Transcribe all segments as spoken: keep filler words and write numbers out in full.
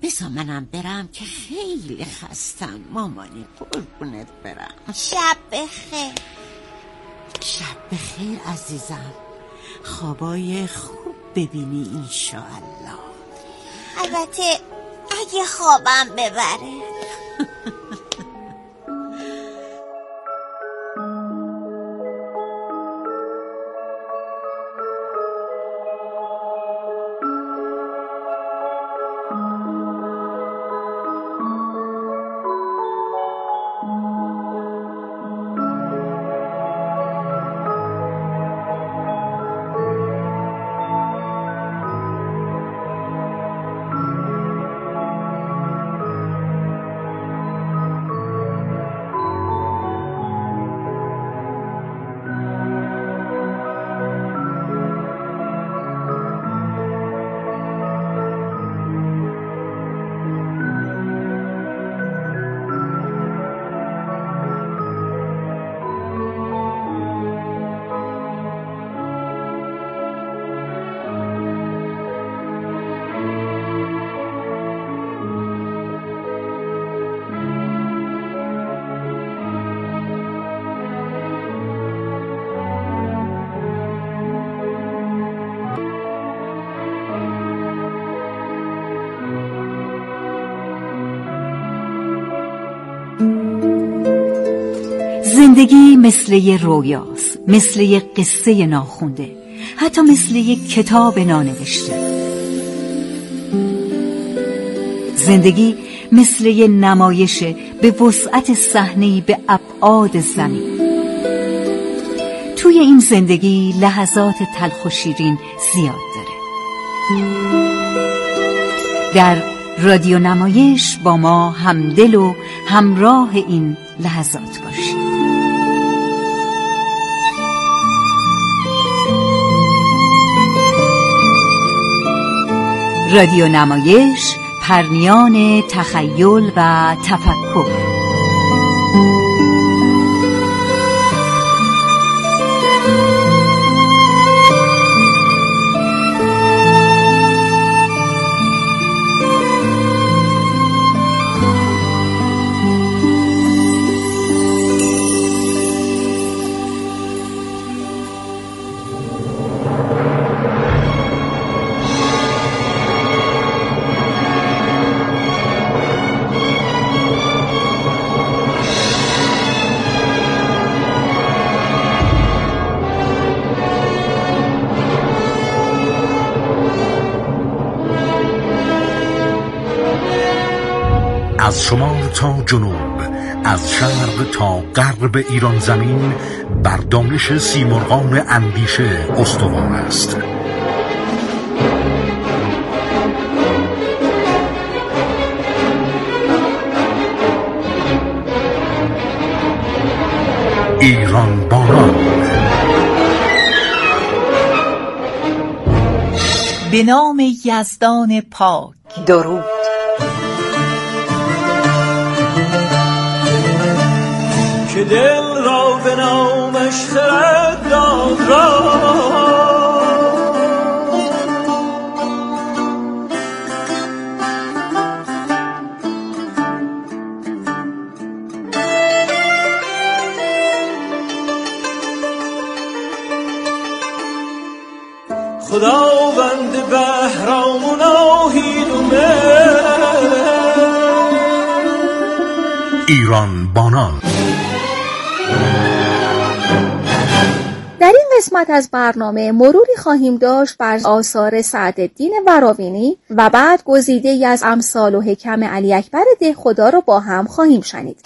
بذار منم برم که خیلی خستم مامانی، قربونت برم. شب بخیر. شب بخیر عزیزم، خوابای خوب ببینی انشاءالله. البته اگه خوابم ببره. زندگی مثل یه رویاست، مثل یه قصه ناخونده، حتی مثل یه کتاب نانوشته. زندگی مثل یه نمایشه به وسعت صحنه‌ای به ابعاد زمین. توی این زندگی لحظات تلخ و شیرین زیاد داره. در رادیو نمایش با ما همدل و همراه این لحظات باشید. رادیو نمایش، پرنیان تخیل و تفکر. از شمال تا جنوب، از شرق تا غرب ایران زمین بر دانش سیمرغان اندیشه استوار است. ایران بانان به نام یزدان پاک. درود. که دل را به نامش خرد داد را خداوند بهرام و ناهید و مهر. ایران بانان. در این قسمت از برنامه مروری خواهیم داشت بر آثار سعدالدین وراوینی و بعد گزیده‌ای از امثال و حکم علی اکبر دهخدا را با هم خواهیم شنید.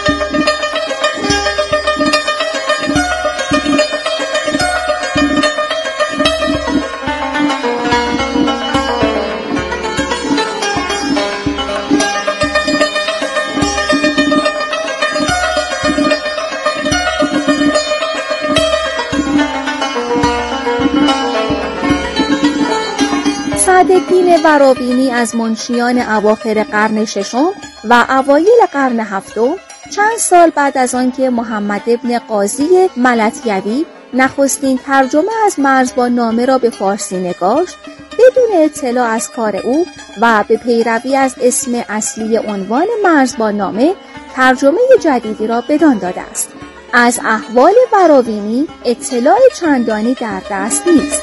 سعدالدین وراوینی از منشیان اواخر قرن ششم و اوایل قرن هفتم، چند سال بعد از آنکه محمد ابن قاضی ملطیوی نخستین ترجمه از مرزبان نامه را به فارسی نگاشت، به بدون اطلاع از کار او و به پیروی از اسم اصلی عنوان مرزبان‌نامه ترجمه جدیدی را بدان داده است. از احوال براوینی اطلاع چندانی در دست نیست.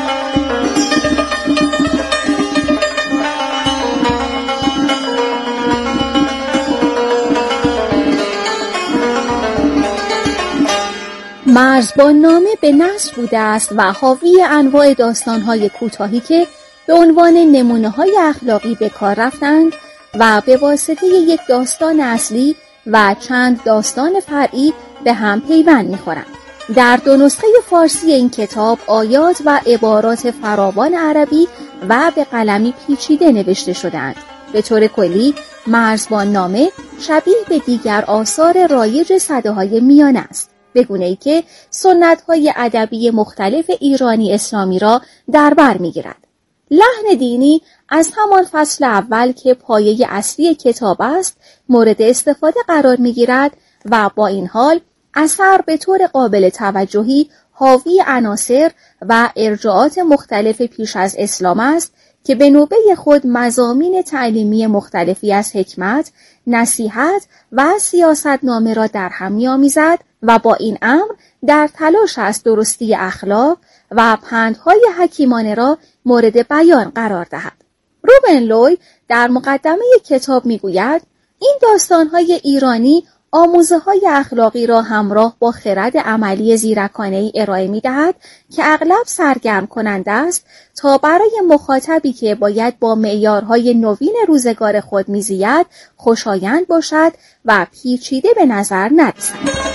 مرزبان‌نامه به نثر بوده است و حاوی انواع داستان‌های کوتاهی که به عنوان نمونه‌های اخلاقی به کار رفتند و به واسطه یک داستان اصلی و چند داستان فرعی به هم پیوند می‌خورند. در دو نسخه فارسی این کتاب آیات و عبارات فراوان عربی و به قلمی پیچیده نوشته شده‌اند. به طور کلی مرزبان‌نامه شبیه به دیگر آثار رایج سده‌های میانه است، به گونه‌ای که سنت‌های ادبی مختلف ایرانی اسلامی را در بر می‌گیرد. لحن دینی از همان فصل اول که پایه اصلی کتاب است مورد استفاده قرار می‌گیرد و با این حال اثر به طور قابل توجهی حاوی عناصر و ارجاعات مختلف پیش از اسلام است که به نوبه خود مضامین تعلیمی مختلفی از حکمت، نصیحت و سیاستنامه را در هم می‌آمیزد و با این امر در تلاش است درستی اخلاق و پندهای حکیمانه را مورد بیان قرار دهد. روبن لوی در مقدمه کتاب میگوید این داستانهای ایرانی آموزه‌های اخلاقی را همراه با خرد عملی زیرکانه‌ای ارائه می‌دهد که اغلب سرگرم کننده است تا برای مخاطبی که باید با معیارهای نوین روزگار خود می‌زید خوشایند باشد و پیچیده به نظر نرسد.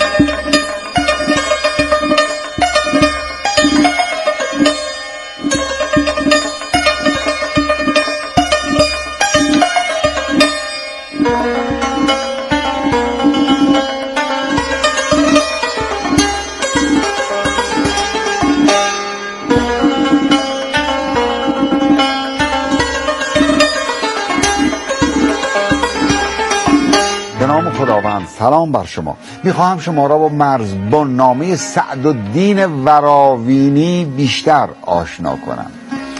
خداوند سلام بر شما. میخواهم شما را با مرزبان‌نامه سعدالدین وراوینی بیشتر آشنا کنم.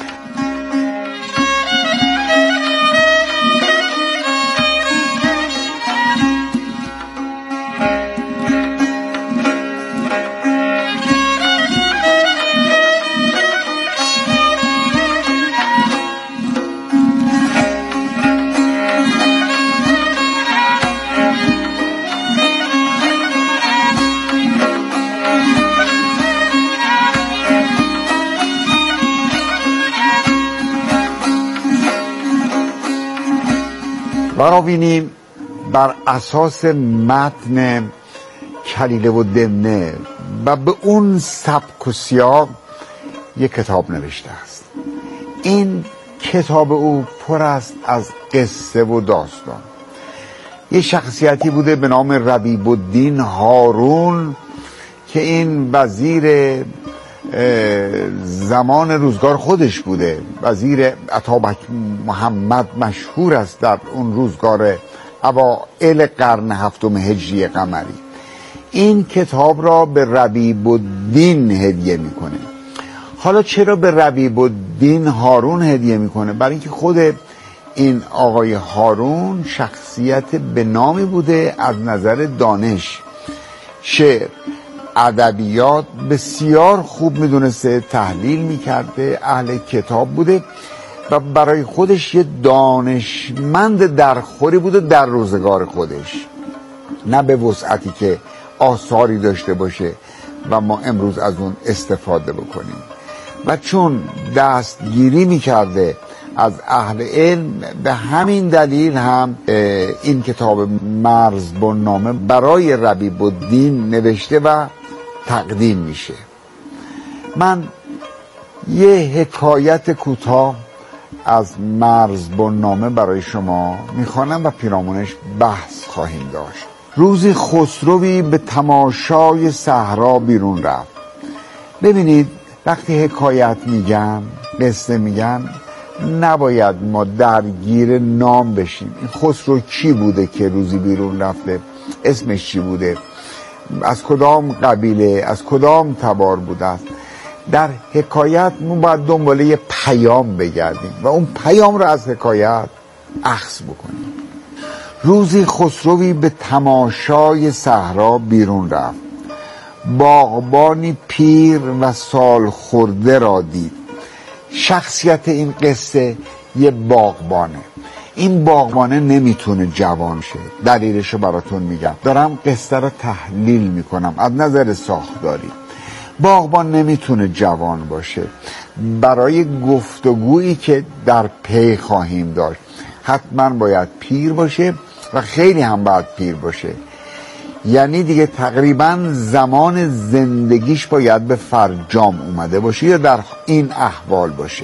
وراوینی بر اساس متن کلیله و دمنه و به اون سبک و سیاق یک کتاب نوشته است. این کتاب او پر است از قصه و داستان. یه شخصیتی بوده به نام ربیب الدین هارون که این وزیر زمان روزگار خودش بوده، وزیر اتابک محمد مشهور است در اون روزگار اوائل قرن هفتم هجری قمری. این کتاب را به ربیب الدین هدیه میکنه. حالا چرا به ربیب الدین هارون هدیه میکنه؟ برای اینکه خود این آقای هارون شخصیت به نامی بوده از نظر دانش، شعر، ادبیات بسیار خوب میدونسته، تحلیل میکرده، اهل کتاب بوده و برای خودش یه دانشمند درخوری بوده در روزگار خودش، نه به وسعتی که آثاری داشته باشه و ما امروز از اون استفاده بکنیم. و چون دستگیری میکرده از اهل علم، به همین دلیل هم این کتاب مرزبان‌نامه برای ربیب الدین نوشته و تقدیم میشه. من یه حکایت کوتاه از مرزبان‌نامه برای شما میخوانم و پیرامونش بحث خواهیم داشت. روزی خسروی به تماشای صحرا بیرون رفت. ببینید وقتی حکایت میگم، قصه میگم، نباید ما درگیر نام بشیم. این خسرو کی بوده که روزی بیرون رفته؟ اسمش چی بوده؟ از کدام قبیله، از کدام تبار بوده است؟ در حکایت ما باید دنباله یه پیام بگردیم و اون پیام رو از حکایت اخذ بکنیم. روزی خسروی به تماشای صحرا بیرون رفت. باغبانی پیر و سال خورده را دید. شخصیت این قصه یه باغبانه. این باغبانه نمیتونه جوان شه. دلیلشو براتون میگم. دارم قصه رو تحلیل میکنم از نظر ساختاری. باغبان نمیتونه جوان باشه. برای گفتگویی که در پی خواهیم داشت حتما باید پیر باشه و خیلی هم باید پیر باشه. یعنی دیگه تقریبا زمان زندگیش باید به فرجام اومده باشه یا در این احوال باشه.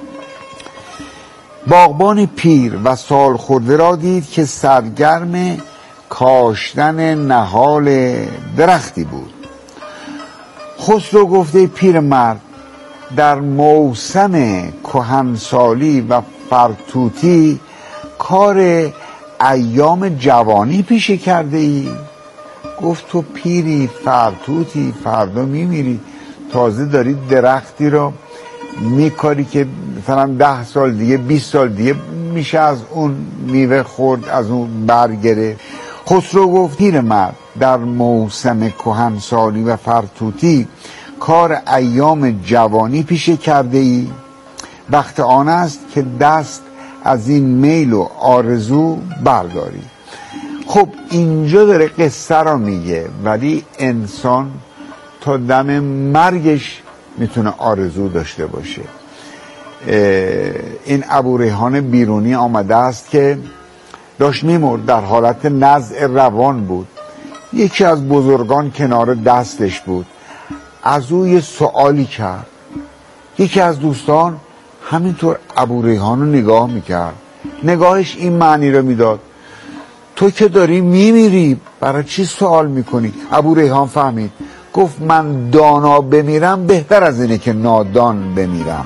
باغبان پیر و سال خورده را دید که سرگرم کاشتن نهال درختی بود. خسرو گفته پیر مرد در موسم کهنسالی و فرتوتی کار ایام جوانی پیشه کرده ای؟ گفت تو پیری فرتوتی فردا میمیری، تازه داری درختی رو میکاری که مثلا ده سال دیگه بیست سال دیگه میشه از اون میوه خورد، از اون برگره. خسرو گفت پیر مرد در موسم کهنسالی و فرتوتی کار ایام جوانی پیشه کرده ای؟ وقت آن است که دست از این میل و آرزو برداری. خب اینجا داره قصه را میگه، ولی انسان تا دم مرگش میتونه آرزو داشته باشه. این ابوریحان بیرونی آمده است که داشت میمرد، در حالت نزع روان بود. یکی از بزرگان کنار دستش بود، از او یه سوالی کرد. یکی از دوستان همینطور ابوریحان رو نگاه میکرد، نگاهش این معنی رو میداد: تو که داری میمیری برای چی سوال میکنی؟ ابوریحان فهمید، گفت من دانا بمیرم بهتر از اینه که نادان بمیرم.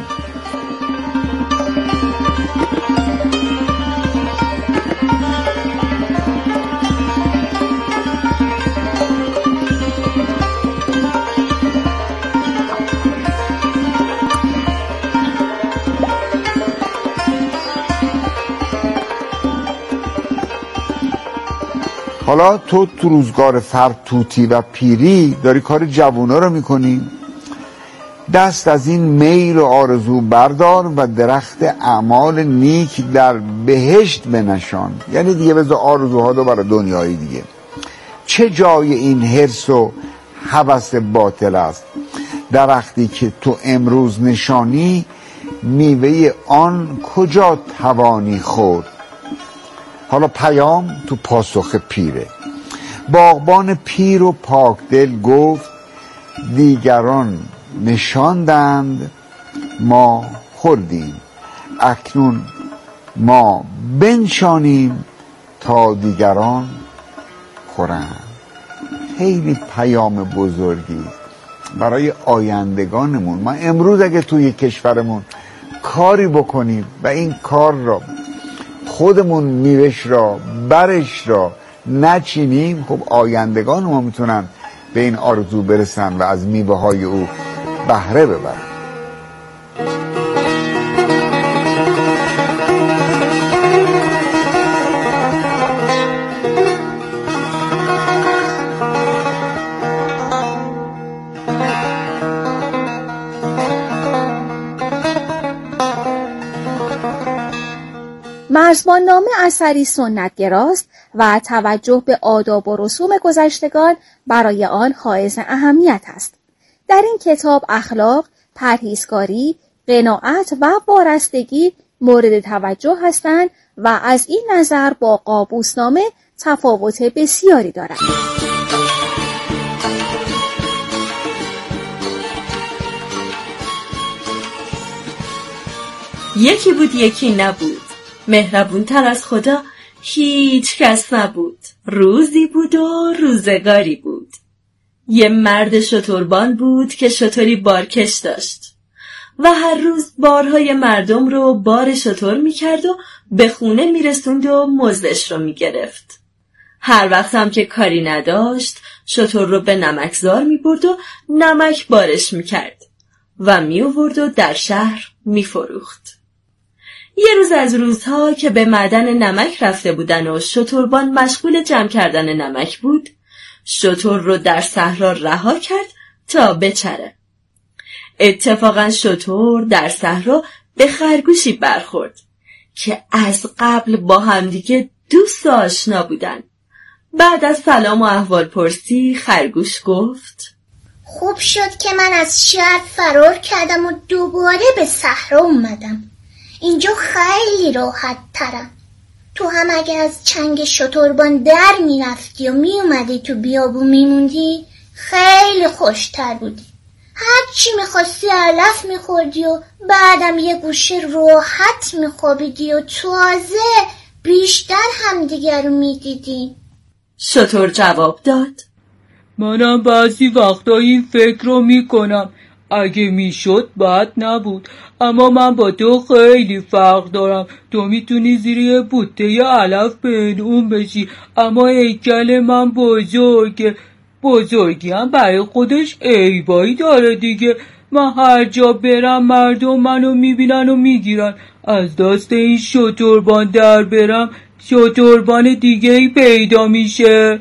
حالا تو تو روزگار فرتوتی و پیری داری کار جوونا رو میکنی. دست از این میل و آرزو بردار و درخت اعمال نیک در بهشت بنشان. یعنی دیگه بذار آرزوها رو برای دنیای دیگه. چه جای این حرص و هوس باطل است؟ درختی که تو امروز نشانی میوه آن کجا توانی خورد؟ حالا پیام تو پاسخ پیره. باغبان پیر و پاکدل گفت دیگران نشاندند ما خوردیم، اکنون ما بنشانیم تا دیگران خورند. خیلی پیام بزرگی برای آیندگانمون. ما امروز اگه توی کشورمون کاری بکنیم و این کار را خودمون میوهش را برش را نچینیم، خب آیندگان ما میتونن به این آرزو برسن و از میوه های او بهره ببرن. مرزبان نامه اثری سنتگراست و توجه به آداب و رسوم گذشتگان برای آن حائز اهمیت است. در این کتاب اخلاق، پرهیزکاری، قناعت و وارستگی مورد توجه هستند و از این نظر با قابوسنامه تفاوت بسیاری دارند. یکی بود یکی نبود، مهربون تر از خدا هیچ کس نبود. روزی بود و روزگاری بود. یه مرد شتربان بود که شتری بارکش داشت و هر روز بارهای مردم رو بار شتر میکرد و به خونه میرسوند و مزدش رو میگرفت. هر وقت هم که کاری نداشت شتر رو به نمکزار میبرد و نمک بارش میکرد. و می آورد و در شهر می فروخت. یه روز از روزها که به معدن نمک رفته بودن و شتربان مشغول جمع کردن نمک بود، شتر رو در صحرا رها کرد تا بچره. اتفاقا شتر در صحرا به خرگوشی برخورد که از قبل با همدیگه دوست و آشنا بودن. بعد از سلام و احوال پرسی خرگوش گفت: خوب شد که من از شهر فرار کردم و دوباره به صحرا اومدم. اینجا خیلی راحت ترم. تو هم اگر از چنگ شتربان در میرفتی و میومدی تو بیابون میموندی خیلی خوشتر بودی. هر چی میخواستی علف میخوردی و بعدم یه گوشه راحت میخوابیدی و تازه بیشتر همدیگر رو میدیدی. شتر جواب داد: منم بعضی وقتا این فکر رو میکنم. اگه میشد بد نبود، اما من با تو خیلی فرق دارم. تو میتونی زیر یه بوته علف پنهون بشی، اما هیکل من بزرگه. بزرگی هم برای خودش عیبایی داره دیگه. من هر جا برم مردم منو میبینن و میگیرن. از دست این شتربان در برم شتربان دیگه‌ای پیدا میشه.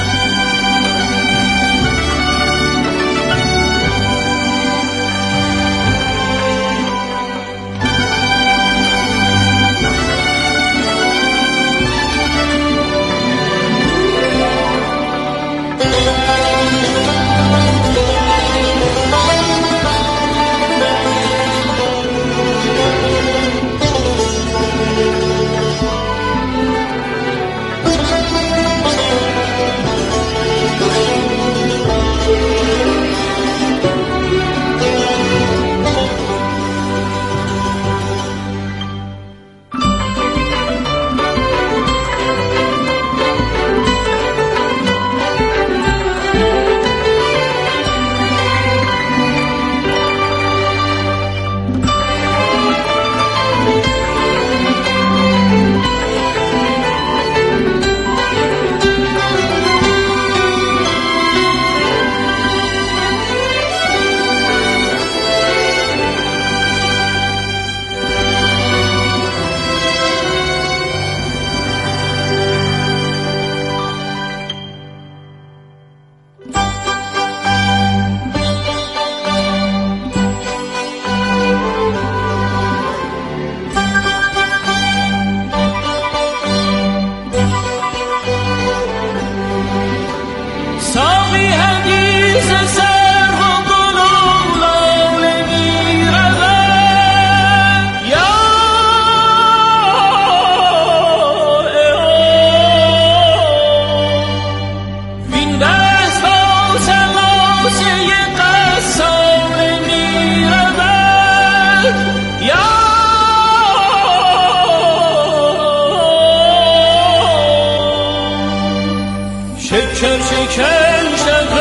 شکر شکر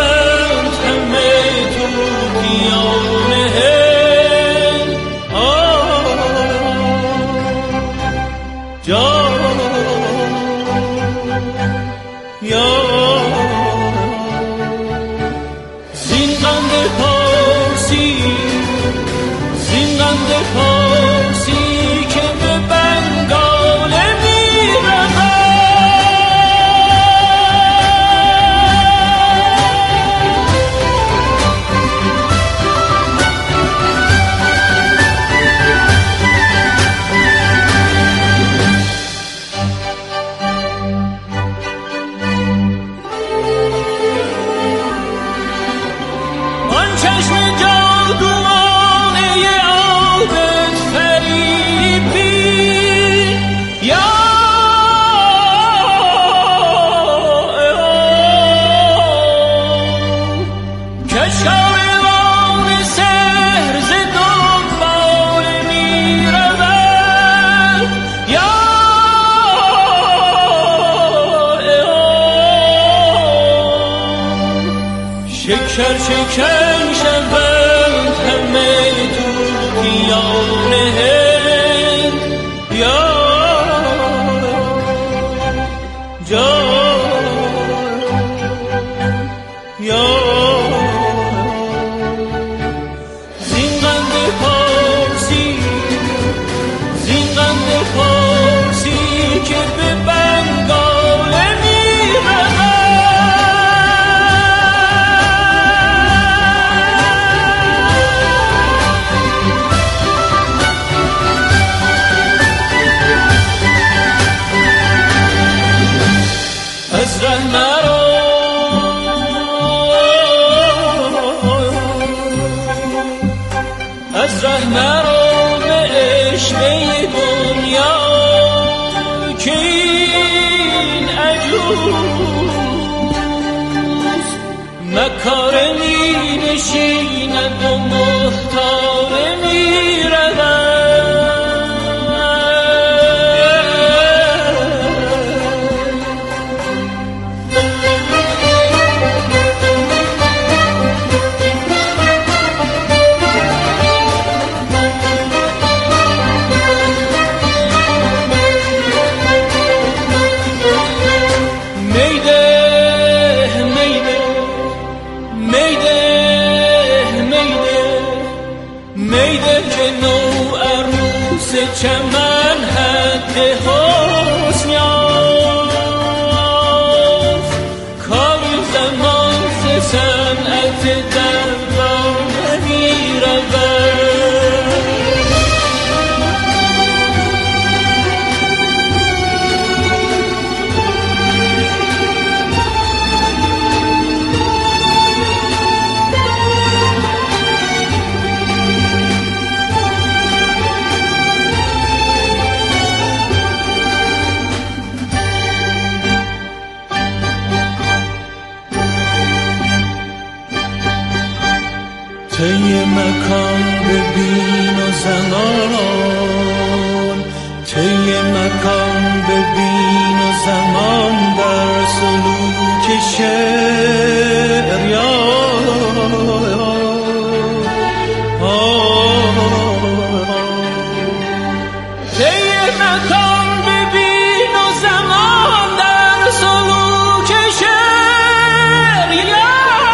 شدند همه توتیانه جا یا زینقند پارسی زینقند پارسی که به بنگاله میرود چشم جادوانه آبت فریبی یا کشکاروان سحر ز دنبال می رود یا شکر شکر زینقند مکاره می نشیند و مختاره می رود. چمن حد حسن یافت، کاری زمان ز صنعت دردانه می رود. طی مکان ببین و زمان، طی مکان ببین و زمان در سلوک شعر یا طی مکان ببین و زمان در سلوک شعر یا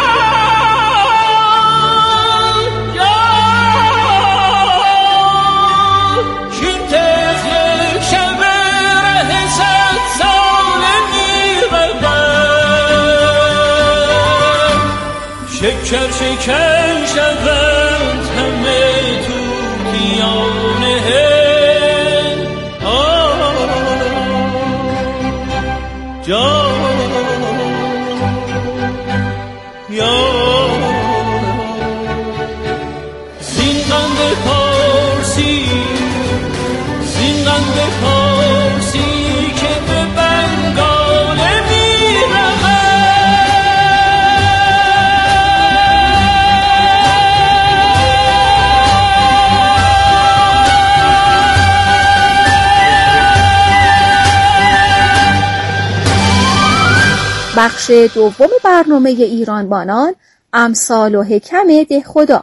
شکر شکر شوند همه طوطیان هند. جان زین قند پارسی، زین قند پارسی که به بنگاله می بخش دوم برنامه ایران بانان، امثال و حکم دهخدا.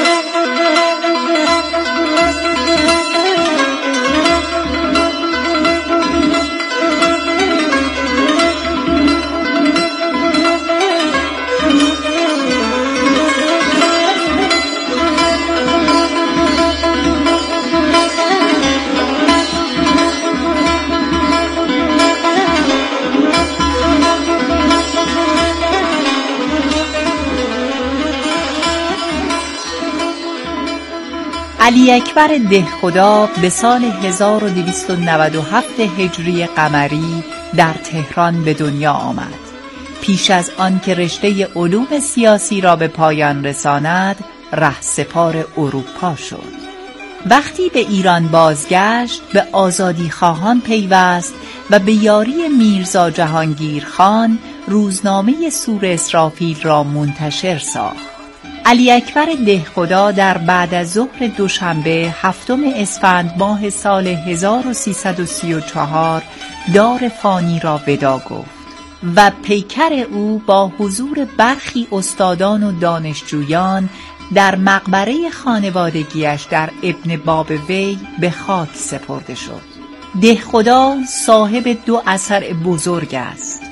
علی اکبر دهخدا به سال هزار و دویست و نود و هفت هجری قمری در تهران به دنیا آمد. پیش از آن که رشته علوم سیاسی را به پایان رساند، رهسپار اروپا شد. وقتی به ایران بازگشت، به آزادی خواهان پیوست و به یاری میرزا جهانگیر خان روزنامه سور اسرافیل را منتشر ساخت. علی اکبر دهخدا در بعد از ظهر دوشنبه هفتم اسفند ماه سال هزار و سیصد و سی و چهار دار فانی را ودا گفت و پیکر او با حضور برخی استادان و دانشجویان در مقبره خانوادگیش در ابن باب وی به خاک سپرده شد. دهخدا صاحب دو اثر بزرگ است،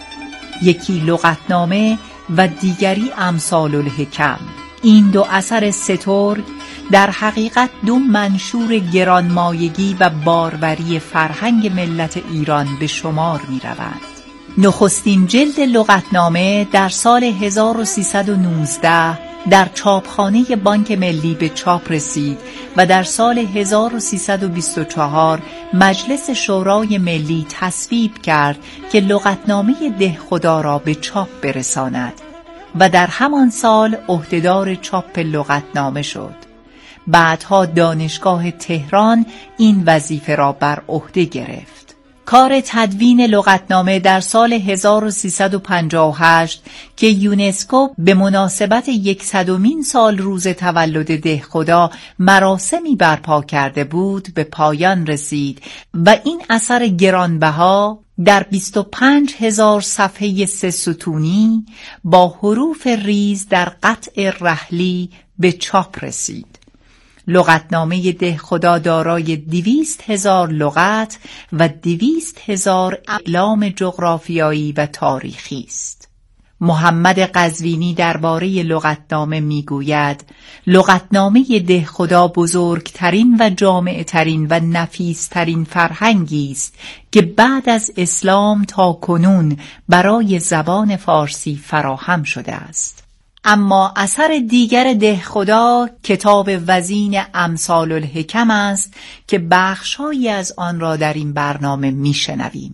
یکی لغتنامه و دیگری امثال الحکم. این دو اثر سترگ در حقیقت دو منشور گرانمایگی و باروری فرهنگ ملت ایران به شمار می روند. نخستین جلد لغتنامه در سال هزار و سیصد و نوزده در چاپخانه بانک ملی به چاپ رسید و در سال هزار و سیصد و بیست و چهار مجلس شورای ملی تصویب کرد که لغتنامه دهخدا را به چاپ برساند و در همان سال عهدهدار چاپ لغتنامه شد. بعدها دانشگاه تهران این وظیفه را بر عهده گرفت. کار تدوین لغتنامه در سال هزار و سیصد و پنجاه و هشت که یونسکو به مناسبت یکصدمین سال روز تولد دهخدا مراسمی برپا کرده بود به پایان رسید و این اثر گرانبها در بیست و پنج هزار صفحه سه ستونی با حروف ریز در قطع رحلی به چاپ رسید. لغتنامه دهخدا دارای دویست هزار لغت و دویست هزار اعلام جغرافیایی و تاریخی است. محمد قزوینی درباره لغتنامه میگوید: لغتنامه دهخدا بزرگترین و جامعترین و نفیسترین فرهنگی است که بعد از اسلام تا کنون برای زبان فارسی فراهم شده است. اما اثر دیگر دهخدا کتاب وزین امثال الحکم است که بخش‌هایی از آن را در این برنامه میشنویم.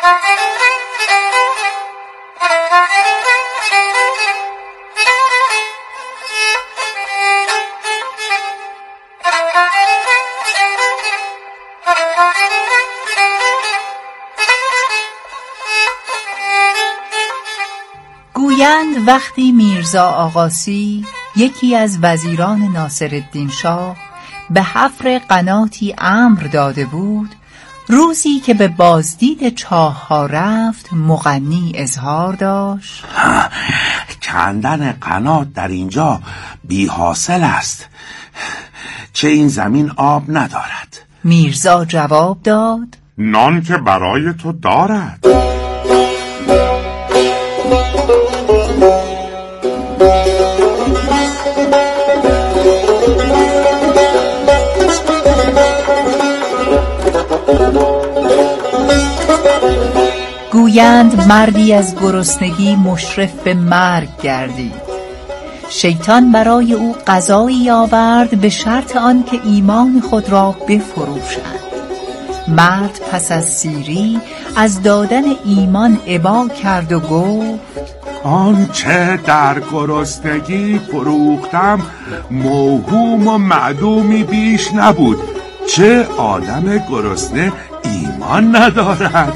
گویند وقتی میرزا آقاسی یکی از وزیران ناصرالدین شاه به حفر قناتی امر داده بود، روزی که به بازدید چاه ها رفت مغنی اظهار داشت: کندن قنات در اینجا بی حاصل است، چه این زمین آب ندارد. میرزا جواب داد: نان که برای تو دارد. گویند مردی از گرسنگی مشرف به مرگ گردید. شیطان برای او غذایی آورد به شرط آن که ایمان خود را بفروشد. مرد پس از سیری از دادن ایمان ابا کرد و گفت: آنچه در گرسنگی فروختم موهوم و معدومی بیش نبود، چه آدم گرسنه ایمان ندارد.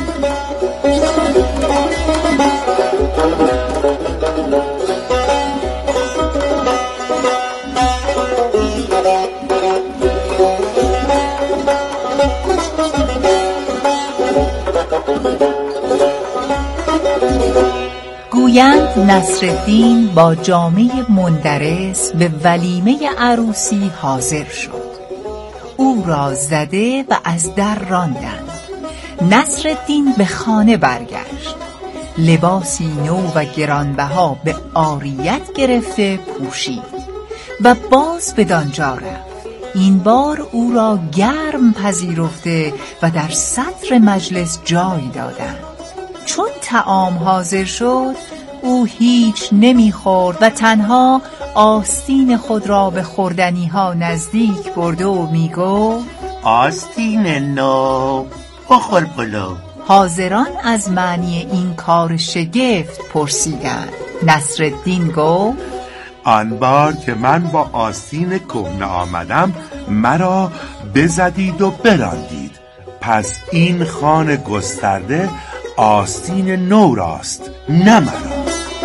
گویند نصرالدین با جامه مندرس به ولیمه عروسی حاضر شد. او را زده و از در راندند. نصرالدین به خانه برگشت. لباسی نو و گرانبها به عاریت گرفته پوشید و باز بدانجا رفت. این بار او را گرم پذیرفته و در صدر مجلس جای دادند. چون طعام حاضر شد او هیچ نمیخورد و تنها آستین خود را به خوردنی ها نزدیک برده و میگفت: آستین نو بخور بلو. حاضران از معنی این کار شگفت پرسیدند. نصرالدین گفت: آن بار که من با آستین کهنه آمدم مرا بزدید و براندید، پس این خوان گسترده آستین نو راست، نه مرا.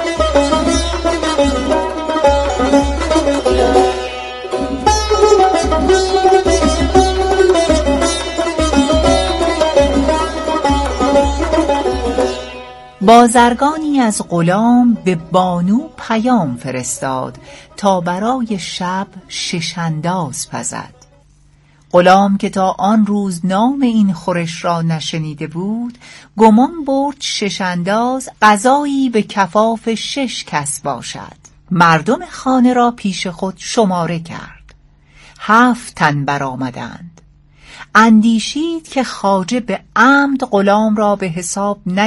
بازرگانی از غلام به بانو پیام فرستاد تا برای شب ششنداز پزد. غلام که تا آن روز نام این خورش را نشنیده بود، گمان برد ششنداز غذایی به کفاف شش کس باشد. مردم خانه را پیش خود شماره کرد. هفت تن برآمدند. اندیشید که خواجه به عمد غلام را به حساب